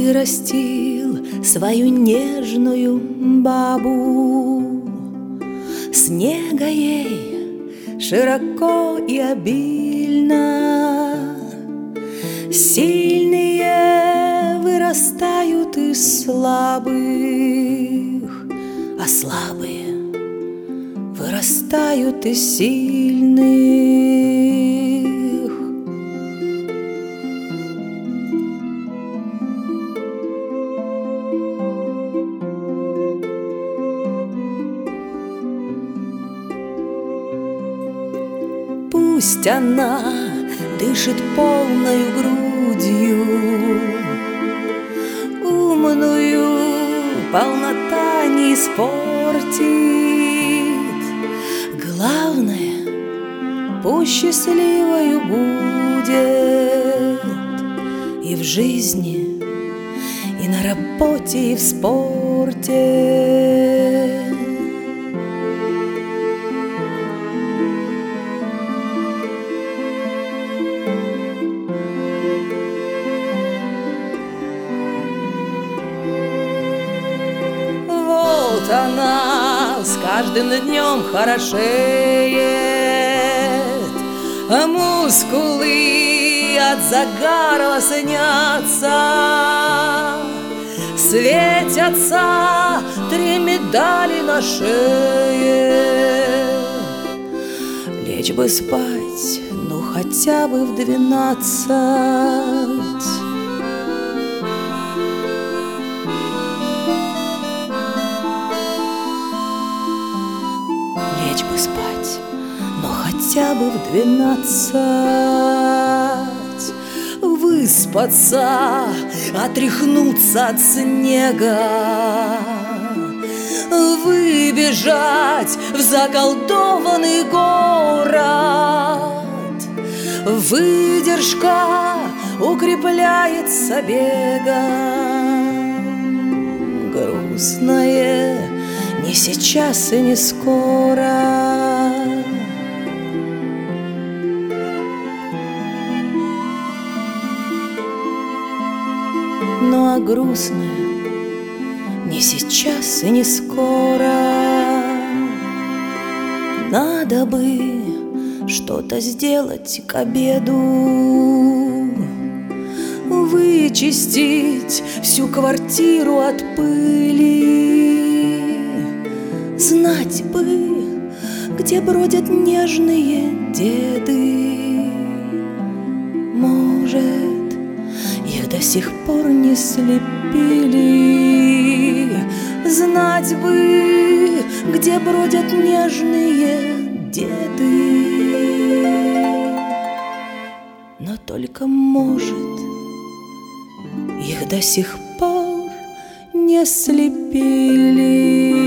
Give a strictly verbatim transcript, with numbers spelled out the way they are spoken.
вырастил свою нежную бабу. Снега ей широко и обильно, сильные вырастают из слабых, а слабые вырастают из сильных. Пусть она дышит полною грудью, умную полнота не испортит. Главное, пусть счастливою будет и в жизни, и на работе, и в спорте. Вот она с каждым днем хорошеет, а мускулы от загара лоснятся, светятся три медали на шее. Лечь бы спать, ну хотя бы в двенадцать. Лечь бы спать, но хотя бы в двенадцать. Выспаться, отряхнуться от снега, выбежать в заколдованный город. Выдержка укрепляется бегом. Грустное не сейчас и не скоро. Ну а грустное не сейчас и не скоро. Надо бы что-то сделать к обеду, вычистить всю квартиру от пыли. Знать бы, где бродят нежные деды. Может, их до сих пор не слепили. Знать бы, где бродят нежные деды. Но только, может, их до сих пор не слепили.